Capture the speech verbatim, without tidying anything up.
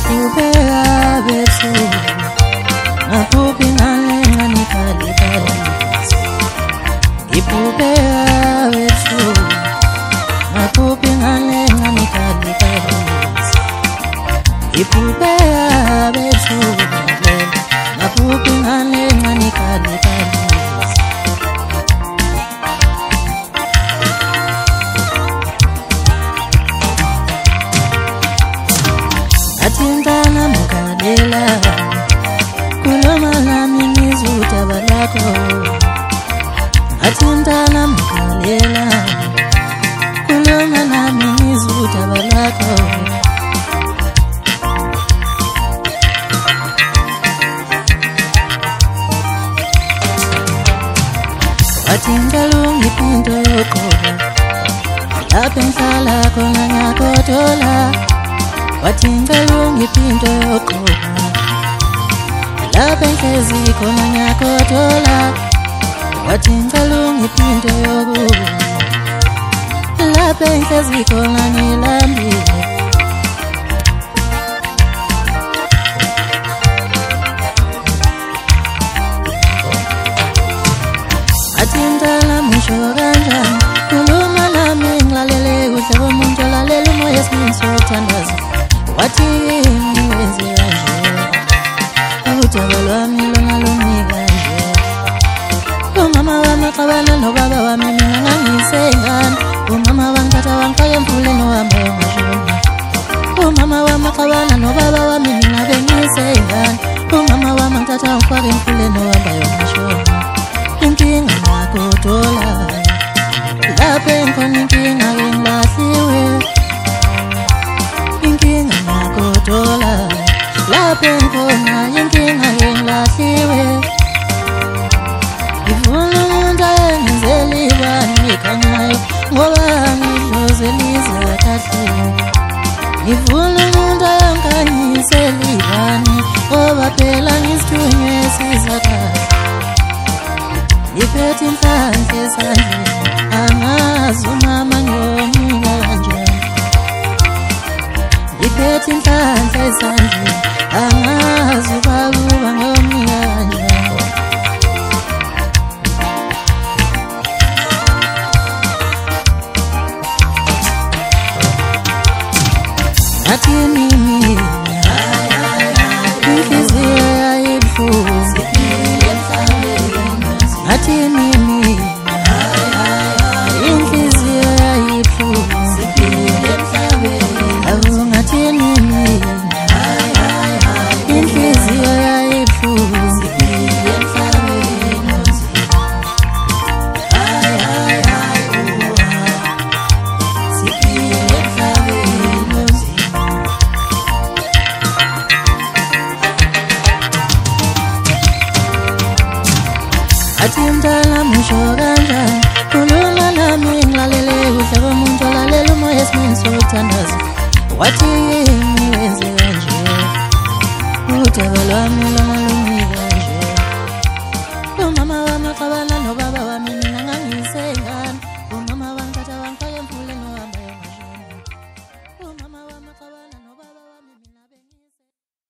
Ngipubeka bethu ngaphupi ngale nganikali balisi Ngipubeka bethu ngaphupi ngale nganikali balisi Ngipubeka bethu ngaphupi ngale nganikali balisi Atintana mkalela kuloma nami ngizutaba lakho Atintana mkalela kuloma nami ngizutaba lakho Atingalo ngipinto yokoba lapha ngihlala khona ngiyakotola Watingalo ngipinto yokoba lapha ngihlezi khona ngiyakotola Watingalo ngipinto yokoba lapha ngihlezi khona ngilambile Atintala misho kanjani kuluma nami ngilalele kuhle komuntu olalela umoya esini sothandaza Wathi niwenze kanje udaba lwami lona lunika nje Umama wami xabana nobaba wami mina ngangisengane Umama wangithatha wangifaka emfuleni wami wamashona Umama wami xabana nobaba wami mina bengisengane Umama wami ngithatha wangifaka emfuleni wami wamashona Inkinga nakotola lapha enkhona inkinga ngilahliwe Inkinga nakotola lapha enkhona inkinga ngilahliwe Ngifuna umuntu ayengenzela ibani ekhanyayo ngoba ngidlozeliza kahle Ngifuna umuntu ayangkhanyisela ibani ngoba phela ngisithunywe sizakahle Ngiphethe inhlanhla esandleni angazi umama ngiyomnika kanjani Ngiphethe inhlanhla esandleni angazi ubaba uba ngiyomnika kanjani Ngathi mimi inhliziyo yayibuhlungu Ngathi mimi inhliziyo yayibuhlungu Awu ngathi mimi inhliziyo yayibuhlungu Atintala musho kanjani kuluma nami ngilalele kuhle komuntu olalela umoya esini sothandaza Wathi niwenze kanje udaba lwami lona lunika nje Umama wami xabana